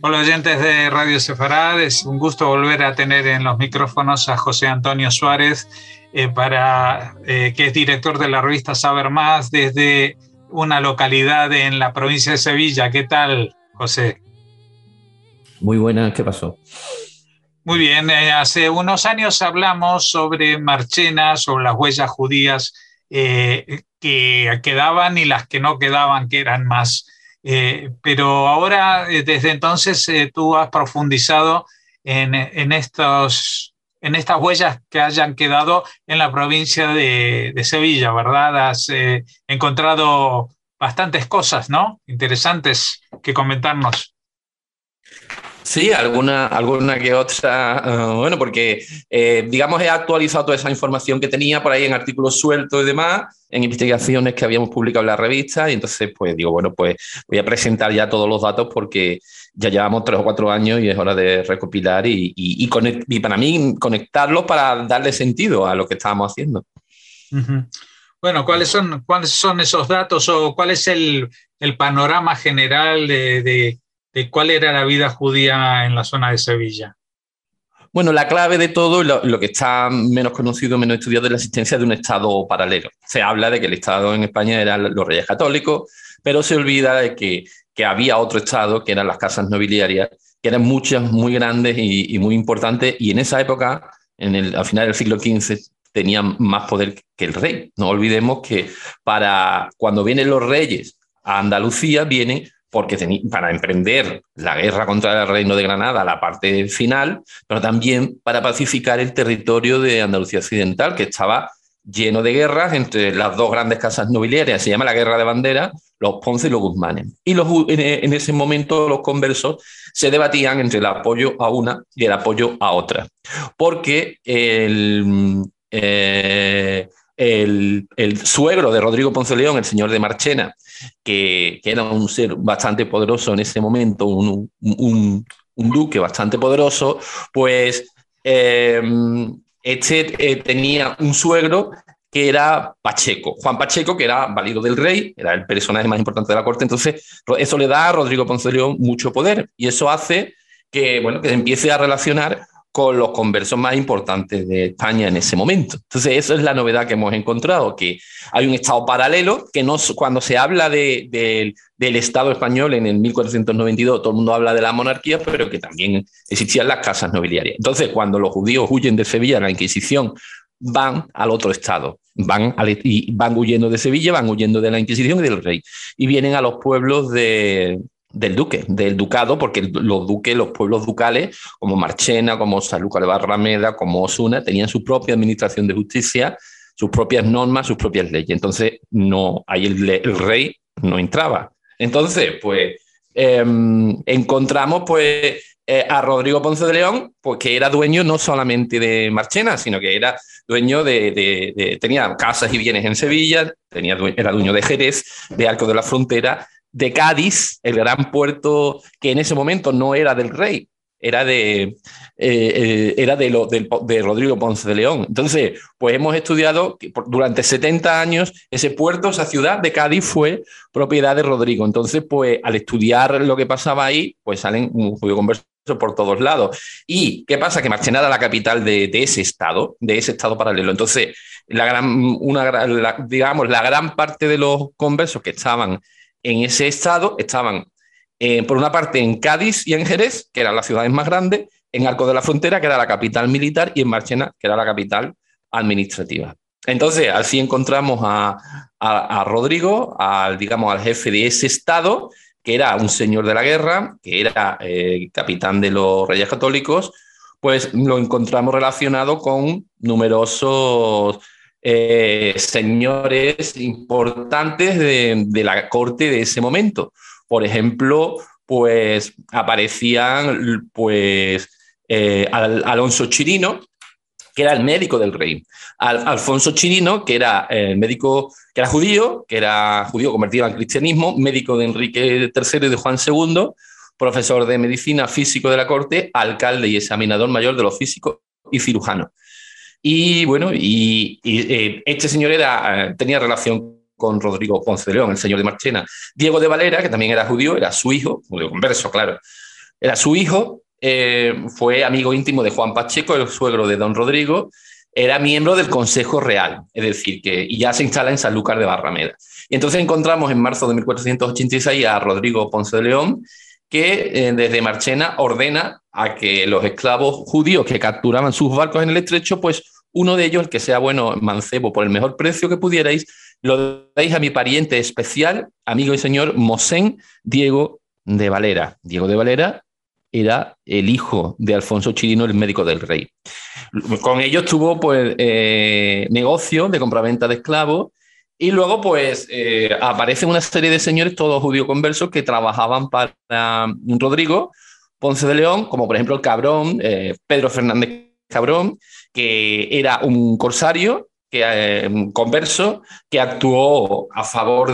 Hola oyentes de Radio Sefarad, es un gusto volver a tener en los micrófonos a José Antonio Suárez, que es director de la revista Saber Más desde una localidad en la provincia de Sevilla. ¿Qué tal, José? Muy buena, ¿qué pasó? Muy bien, hace unos años hablamos sobre Marchena, sobre las huellas judías que quedaban y las que no quedaban, que eran más. Pero ahora, desde entonces, tú has profundizado en estas huellas que hayan quedado en la provincia de Sevilla, ¿verdad? Has encontrado bastantes cosas, ¿no? Interesantes que comentarnos. Sí, alguna que otra, bueno, porque digamos he actualizado toda esa información que tenía por ahí en artículos sueltos y demás, en investigaciones que habíamos publicado en la revista, y entonces pues digo, bueno, pues voy a presentar ya todos los datos porque ya llevamos 3 o 4 años y es hora de recopilar y para mí conectarlos para darle sentido a lo que estábamos haciendo. Uh-huh. Bueno, cuáles son esos datos o cuál es el panorama general de cuál era la vida judía en la zona de Sevilla? Bueno, la clave de todo, lo que está menos conocido, menos estudiado, es la existencia de un Estado paralelo. Se habla de que el Estado en España eran los reyes católicos, pero se olvida de que había otro Estado, que eran las casas nobiliarias, que eran muchas, muy grandes y muy importantes, y en esa época, al final del siglo XV, tenían más poder que el rey. No olvidemos que para cuando vienen los reyes a Andalucía, vienen porque para emprender la guerra contra el Reino de Granada, la parte final, pero también para pacificar el territorio de Andalucía Occidental, que estaba lleno de guerras entre las dos grandes casas nobiliarias. Se llama la Guerra de Bandera, los Ponce y los Guzmanes. Y en ese momento los conversos se debatían entre el apoyo a una y el apoyo a otra, porque el suegro de Rodrigo Ponce de León, el señor de Marchena, que era un ser bastante poderoso en ese momento, un duque bastante poderoso, pues tenía un suegro que era Pacheco, Juan Pacheco, que era valido del rey, era el personaje más importante de la corte. Entonces eso le da a Rodrigo Ponce de León mucho poder y eso hace que, bueno, que se empiece a relacionar con los conversos más importantes de España en ese momento. Entonces, eso es la novedad que hemos encontrado, que hay un Estado paralelo, que no, cuando se habla del Estado español en el 1492, todo el mundo habla de la monarquía, pero que también existían las casas nobiliarias. Entonces, cuando los judíos huyen de Sevilla, la Inquisición, van al otro Estado, y van huyendo de Sevilla, van huyendo de la Inquisición y del rey, y vienen a los pueblos del ducado, porque los pueblos ducales, como Marchena, como Sanlúcar de Barrameda, como Osuna, tenían su propia administración de justicia, sus propias normas, sus propias leyes. Entonces, no, ahí el rey no entraba. Entonces, pues, encontramos, pues, a Rodrigo Ponce de León, pues, que era dueño no solamente de Marchena, sino que era dueño tenía casas y bienes en Sevilla, era dueño de Jerez, de Arcos de la Frontera, de Cádiz, el gran puerto que en ese momento no era del rey, era de Rodrigo Ponce de León. Entonces, pues hemos estudiado que durante 70 años ese puerto, esa ciudad de Cádiz fue propiedad de Rodrigo. Entonces, pues al estudiar lo que pasaba ahí, pues salen un judío converso por todos lados. ¿Y qué pasa? Que Marchena era la capital de ese estado paralelo. Entonces, digamos, la gran parte de los conversos que estaban en ese estado estaban, por una parte, en Cádiz y en Jerez, que eran las ciudades más grandes, en Arcos de la Frontera, que era la capital militar, y en Marchena, que era la capital administrativa. Entonces, así encontramos a Rodrigo, digamos, al jefe de ese estado, que era un señor de la guerra, que era capitán de los Reyes Católicos. Pues lo encontramos relacionado con numerosos señores importantes de la corte de ese momento. Por ejemplo, pues aparecían pues, Alonso Chirino, que era el médico del rey. Alfonso Chirino, que era el médico, que era judío convertido al cristianismo, médico de Enrique III y de Juan II, profesor de medicina, físico de la corte, alcalde y examinador mayor de los físicos y cirujanos. Y bueno, este señor tenía relación con Rodrigo Ponce de León, el señor de Marchena. Diego de Valera, que también era judío, era su hijo, judío converso, claro. era su hijo, fue amigo íntimo de Juan Pacheco, el suegro de don Rodrigo, era miembro del Consejo Real, es decir, y ya se instala en Sanlúcar de Barrameda. Y entonces encontramos en marzo de 1486 a Rodrigo Ponce de León, que desde Marchena ordena a que los esclavos judíos que capturaban sus barcos en el estrecho, pues uno de ellos, el que sea bueno, mancebo, por el mejor precio que pudierais, lo deis a mi pariente especial, amigo y señor Mosén Diego de Valera. Diego de Valera era el hijo de Alfonso Chirino, el médico del rey. Con ellos tuvo pues, negocio de compraventa de esclavos y luego pues aparecen una serie de señores, todos judíos conversos, que trabajaban para Rodrigo Ponce de León, como por ejemplo el Cabrón, Pedro Fernández Cabrón, que era un corsario converso que actuó a favor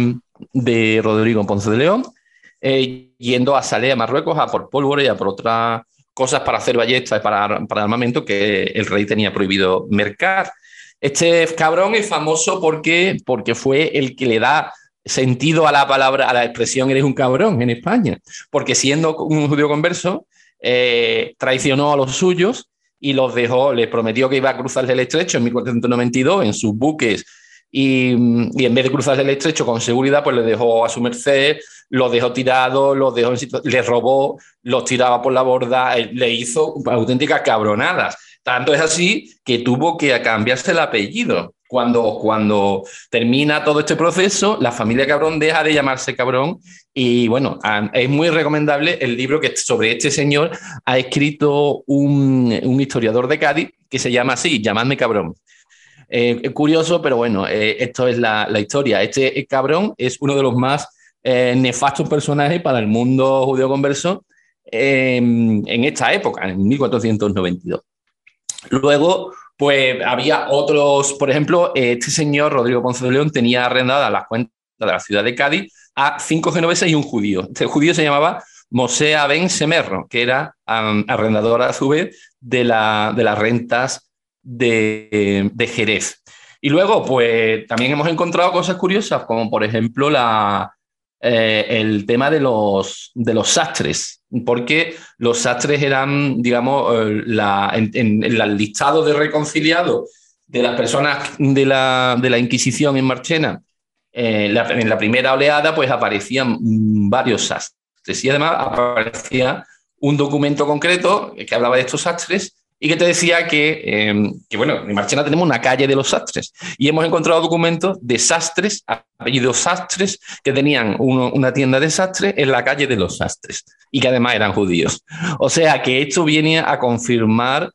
de Rodrigo Ponce de León, yendo a Salé, a Marruecos, a por pólvora y a por otras cosas para hacer ballestas y para armamento que el rey tenía prohibido mercar. Este Cabrón es famoso porque fue el que le da sentido a la palabra, a la expresión eres un cabrón en España, porque siendo un judío converso, traicionó a los suyos y los dejó, les prometió que iba a cruzarle el estrecho en 1492 en sus buques y en vez de cruzarle el estrecho con seguridad, pues les dejó a su merced, los dejó tirados, les robó, los tiraba por la borda, le hizo auténticas cabronadas. Tanto es así que tuvo que cambiarse el apellido. Cuando termina todo este proceso, la familia Cabrón deja de llamarse Cabrón y bueno, es muy recomendable el libro que sobre este señor ha escrito un historiador de Cádiz que se llama así, Llamadme Cabrón. Curioso, pero bueno, esto es la historia. Este Cabrón es uno de los más nefastos personajes para el mundo judío converso en esta época, en 1492. Luego, pues había otros, por ejemplo, este señor, Rodrigo Ponce de León, tenía arrendadas las cuentas de la ciudad de Cádiz a 5 genoveses y un judío. Este judío se llamaba Mosé Aben Semerro, que era arrendador a su vez de las rentas de Jerez. Y luego, pues también hemos encontrado cosas curiosas, como por ejemplo el tema de los sastres, porque los sastres eran, digamos, en el listado de reconciliados de las personas de la Inquisición en Marchena, en la primera oleada, pues aparecían varios sastres y además aparecía un documento concreto que hablaba de estos sastres y que te decía que bueno, en Marchena tenemos una calle de los sastres y hemos encontrado documentos de sastres, apellidos sastres, que tenían una tienda de sastres en la calle de los sastres y que además eran judíos. O sea que esto viene a confirmar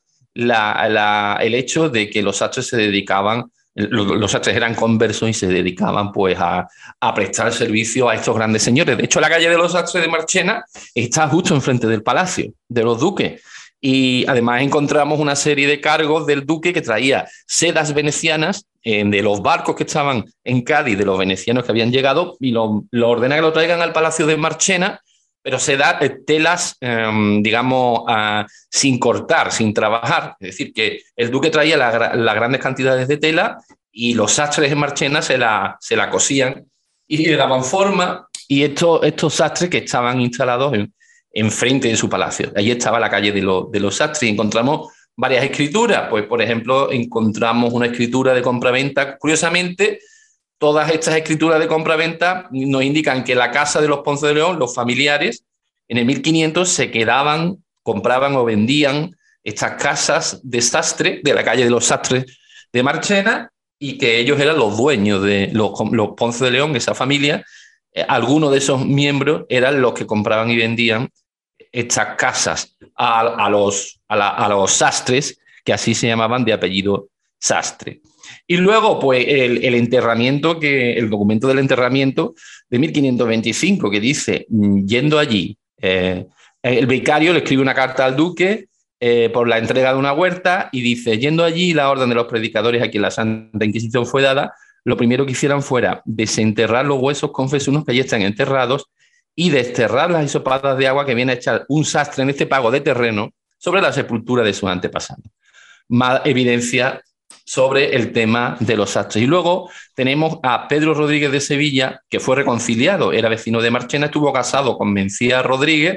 el hecho de que los sastres se dedicaban, los sastres eran conversos y se dedicaban pues a prestar servicio a estos grandes señores. De hecho, la calle de los sastres de Marchena está justo enfrente del palacio de los duques. Y además encontramos una serie de cargos del duque que traía sedas venecianas de los barcos que estaban en Cádiz, de los venecianos que habían llegado, y lo ordena que lo traigan al palacio de Marchena, pero sedas, telas, digamos, sin cortar, sin trabajar. Es decir, que el duque traía las grandes cantidades de tela y los sastres en Marchena se la cosían y le daban forma. Y estos sastres que estaban instalados enfrente de su palacio. Allí estaba la calle de los sastres y encontramos varias escrituras. Pues, por ejemplo, encontramos una escritura de compraventa. Curiosamente, todas estas escrituras de compraventa nos indican que la casa de los Ponce de León, los familiares, en el 1500 se quedaban, compraban o vendían estas casas de sastre de la calle de los sastres de Marchena y que ellos eran los dueños de los Ponce de León, esa familia. Algunos de esos miembros eran los que compraban y vendían estas casas a los sastres, que así se llamaban de apellido Sastre. Y luego, pues, el enterramiento, el documento del enterramiento de 1525, que dice, yendo allí, el vicario le escribe una carta al duque por la entrega de una huerta y dice, yendo allí, la orden de los predicadores a quien la Santa Inquisición fue dada, lo primero que hicieran fuera desenterrar los huesos confesunos que allí están enterrados y desterrar las hisopadas de agua que viene a echar un sastre en este pago de terreno sobre la sepultura de sus antepasados. Más evidencia sobre el tema de los sastres. Y luego tenemos a Pedro Rodríguez de Sevilla, que fue reconciliado, era vecino de Marchena, estuvo casado con Mencía Rodríguez,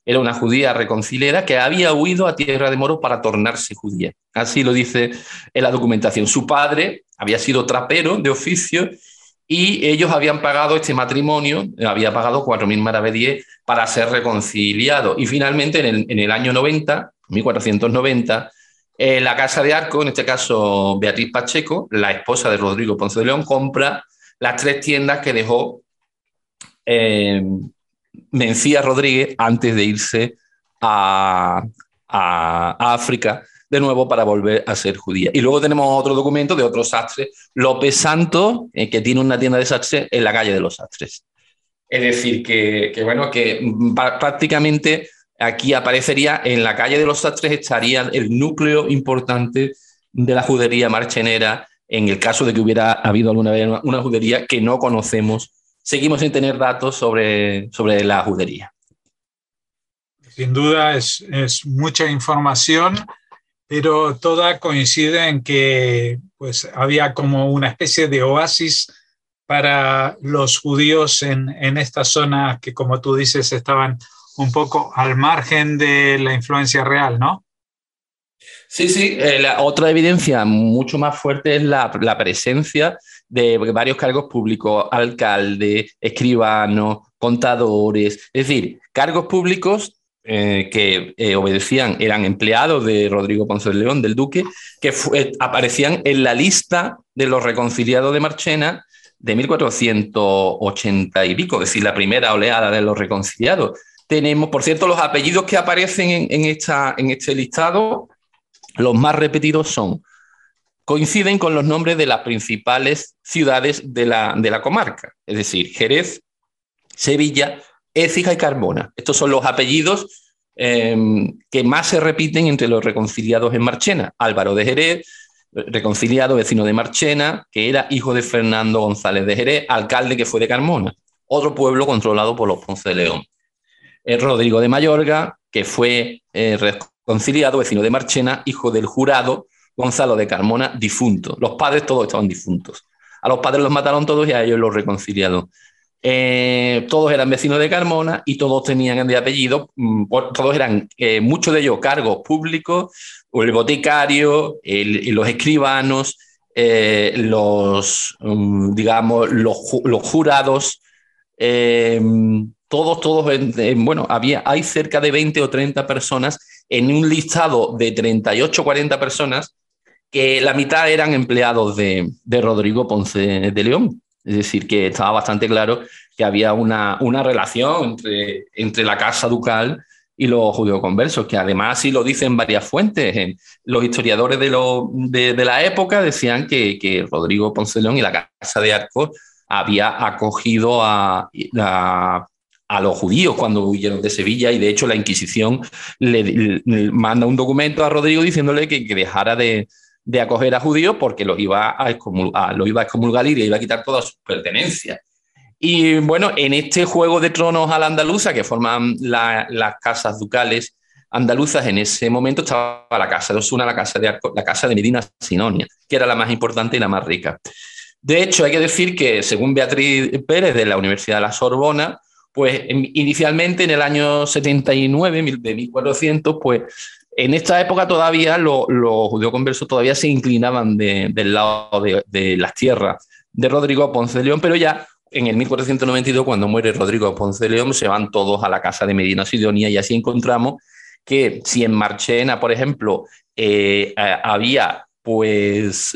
Era una judía reconciliada que había huido a tierra de moros para tornarse judía. Así lo dice en la documentación. Su padre había sido trapero de oficio y ellos habían pagado este matrimonio, había pagado 4.000 maravedíes para ser reconciliado. Y finalmente, en el año 90, 1490, la Casa de Arcos, en este caso Beatriz Pacheco, la esposa de Rodrigo Ponce de León, compra las 3 tiendas que dejó Mencía Rodríguez antes de irse a África de nuevo para volver a ser judía. Y luego tenemos otro documento de otro sastre, López Santos, que tiene una tienda de sastre en la calle de los Sastres. Es decir, que prácticamente aquí aparecería, en la calle de los Sastres estaría el núcleo importante de la judería marchenera, en el caso de que hubiera habido alguna vez una judería que no conocemos. Seguimos sin tener datos sobre la judería. Sin duda es mucha información, pero toda coincide en que pues, había como una especie de oasis para los judíos en esta zona que, como tú dices, estaban un poco al margen de la influencia real, ¿no? Sí, sí. La otra evidencia mucho más fuerte es la presencia de varios cargos públicos, alcalde, escribano, contadores, es decir, cargos públicos que obedecían, eran empleados de Rodrigo Ponce de León, del duque, que aparecían en la lista de los reconciliados de Marchena de 1480 y pico, es decir, la primera oleada de los reconciliados. Tenemos, por cierto, los apellidos que aparecen en este listado, los más repetidos coinciden con los nombres de las principales ciudades de la comarca, es decir, Jerez, Sevilla, Écija y Carmona. Estos son los apellidos que más se repiten entre los reconciliados en Marchena. Álvaro de Jerez, reconciliado, vecino de Marchena, que era hijo de Fernando González de Jerez, alcalde que fue de Carmona, otro pueblo controlado por los Ponce de León. Rodrigo de Mayorga, que fue reconciliado, vecino de Marchena, hijo del jurado Gonzalo de Carmona, difunto. Los padres todos estaban difuntos. A los padres los mataron todos y a ellos los reconciliaron. Todos eran vecinos de Carmona y todos tenían de apellido, todos eran, muchos de ellos, cargos públicos, el boticario, los escribanos, digamos, los jurados, todos, bueno, hay cerca de 20 o 30 personas en un listado de 38 o 40 personas que la mitad eran empleados de Rodrigo Ponce de León. Es decir, que estaba bastante claro que había una relación entre la casa ducal y los judeoconversos, que además sí lo dicen varias fuentes. Los historiadores de la época decían que Rodrigo Ponce de León y la Casa de Arcos había acogido a los judíos cuando huyeron de Sevilla, y de hecho la Inquisición le manda un documento a Rodrigo diciéndole que dejara de acoger a judíos porque los iba a excomulgar y le iba a quitar todas sus pertenencias. Y bueno, en este juego de tronos a la andaluza que forman las casas ducales andaluzas, en ese momento estaba la casa de Osuna, la casa de Arcos, la casa de Medina Sidonia, que era la más importante y la más rica. De hecho, hay que decir que, según Beatriz Pérez de la Universidad de la Sorbona, pues inicialmente en el año 79, de 1400, pues en esta época todavía los judeoconversos todavía se inclinaban del lado de las tierras de Rodrigo Ponce de León, pero ya en el 1492, cuando muere Rodrigo Ponce de León, se van todos a la casa de Medina Sidonia, y así encontramos que si en Marchena, por ejemplo, había pues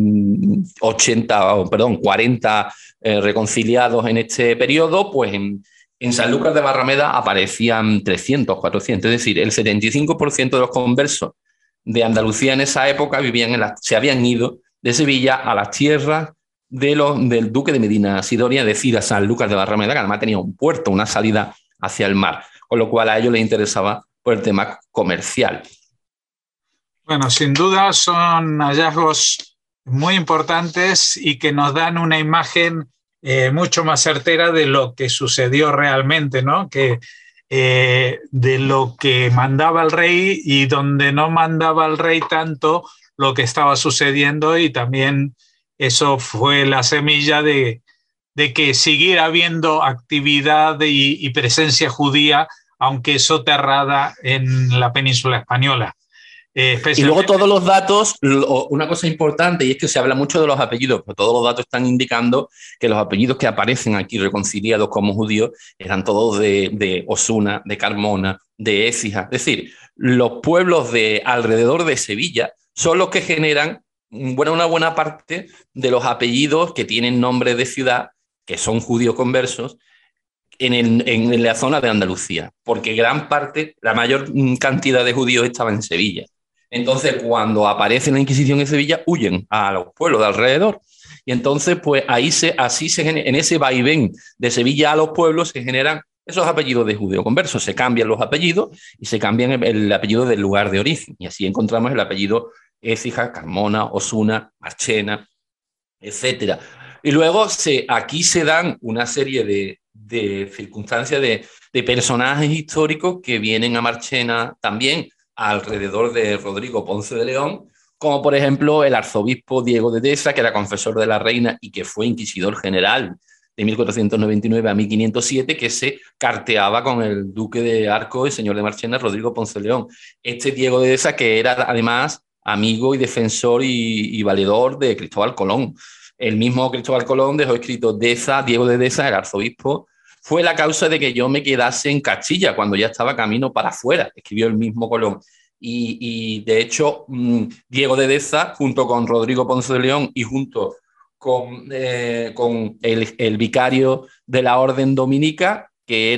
40 reconciliados en este periodo, pues en Sanlúcar de Barrameda aparecían 300, 400, es decir, el 75% de los conversos de Andalucía en esa época se habían ido de Sevilla a las tierras del duque de Medina Sidonia, es decir, a Sanlúcar de Barrameda, que además tenía un puerto, una salida hacia el mar, con lo cual a ellos les interesaba por el tema comercial. Bueno, sin duda son hallazgos muy importantes y que nos dan una imagen mucho más certera de lo que sucedió realmente, ¿no? Que de lo que mandaba el rey y donde no mandaba el rey tanto lo que estaba sucediendo, y también eso fue la semilla de que siguiera habiendo actividad y presencia judía aunque soterrada en la península española. Y luego todos los datos, una cosa importante, y es que se habla mucho de los apellidos, pero todos los datos están indicando que los apellidos que aparecen aquí reconciliados como judíos eran todos de Osuna, de Carmona, de Écija. Es decir, los pueblos de alrededor de Sevilla son los que generan una buena parte de los apellidos que tienen nombre de ciudad, que son judíos conversos, en la zona de Andalucía, porque gran parte, la mayor cantidad de judíos estaba en Sevilla. Entonces, cuando aparece la Inquisición en Sevilla, huyen a los pueblos de alrededor. Y entonces, pues en ese vaivén de Sevilla a los pueblos se generan esos apellidos de judío conversos. Se cambian los apellidos y se cambian el apellido del lugar de origen. Y así encontramos el apellido Écija, Carmona, Osuna, Marchena, etcétera. Y luego aquí se dan una serie de circunstancias de personajes históricos que vienen a Marchena también alrededor de Rodrigo Ponce de León, como por ejemplo el arzobispo Diego de Deza, que era confesor de la reina y que fue inquisidor general de 1499 a 1507, que se carteaba con el duque de Arco y señor de Marchena, Rodrigo Ponce de León. Este Diego de Deza, que era además amigo y defensor y valedor de Cristóbal Colón. El mismo Cristóbal Colón dejó escrito Diego de Deza, el arzobispo, fue la causa de que yo me quedase en Castilla cuando ya estaba camino para afuera, escribió el mismo Colón. Y de hecho, Diego de Deza, junto con Rodrigo Ponce de León y junto con el vicario de la Orden Dominica, que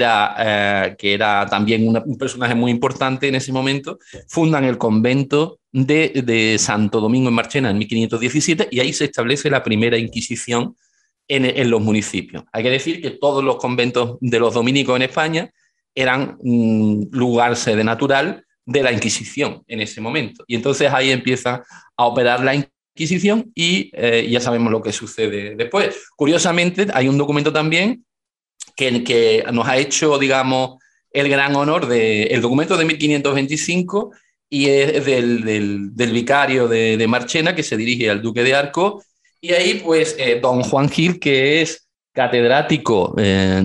era también un personaje muy importante en ese momento, fundan el convento de Santo Domingo en Marchena en 1517 y ahí se establece la primera Inquisición en los municipios. Hay que decir que todos los conventos de los dominicos en España eran lugar sede natural de la Inquisición en ese momento. Y entonces ahí empieza a operar la Inquisición y ya sabemos lo que sucede después. Curiosamente, hay un documento también que nos ha hecho, digamos, el gran honor el documento de 1525 y es del vicario de Marchena, que se dirige al duque de Arco. Y ahí, pues, don Juan Gil, que es catedrático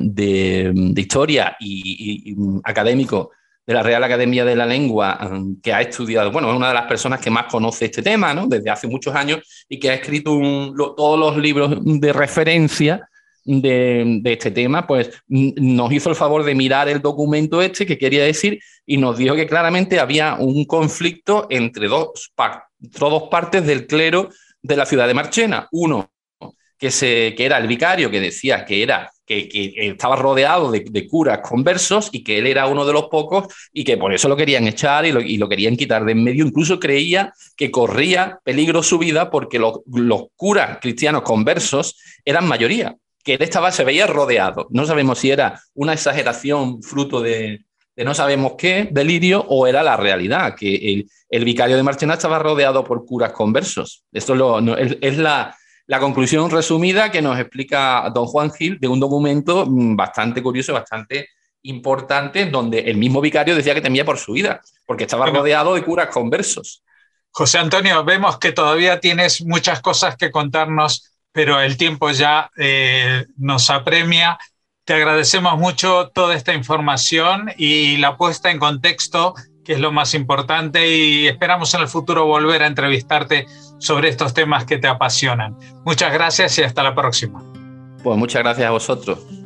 de historia y académico de la Real Academia de la Lengua, que ha estudiado, bueno, es una de las personas que más conoce este tema, ¿no? Desde hace muchos años y que ha escrito todos los libros de referencia de este tema, pues nos hizo el favor de mirar el documento que quería decir y nos dijo que claramente había un conflicto entre dos partes del clero de la ciudad de Marchena. Uno, que era el vicario, que decía que estaba rodeado de curas conversos y que él era uno de los pocos y que por eso lo querían echar y lo querían quitar de en medio. Incluso creía que corría peligro su vida porque los curas cristianos conversos eran mayoría, que él se veía rodeado. No sabemos si era una exageración fruto de no sabemos qué, delirio, o era la realidad, que el vicario de Marchena estaba rodeado por curas conversos. Esto es la conclusión resumida que nos explica don Juan Gil de un documento bastante curioso, bastante importante, donde el mismo vicario decía que temía por su vida, porque estaba rodeado de curas conversos. José Antonio, vemos que todavía tienes muchas cosas que contarnos, pero el tiempo ya nos apremia. Te agradecemos mucho toda esta información y la puesta en contexto, que es lo más importante, y esperamos en el futuro volver a entrevistarte sobre estos temas que te apasionan. Muchas gracias y hasta la próxima. Pues muchas gracias a vosotros.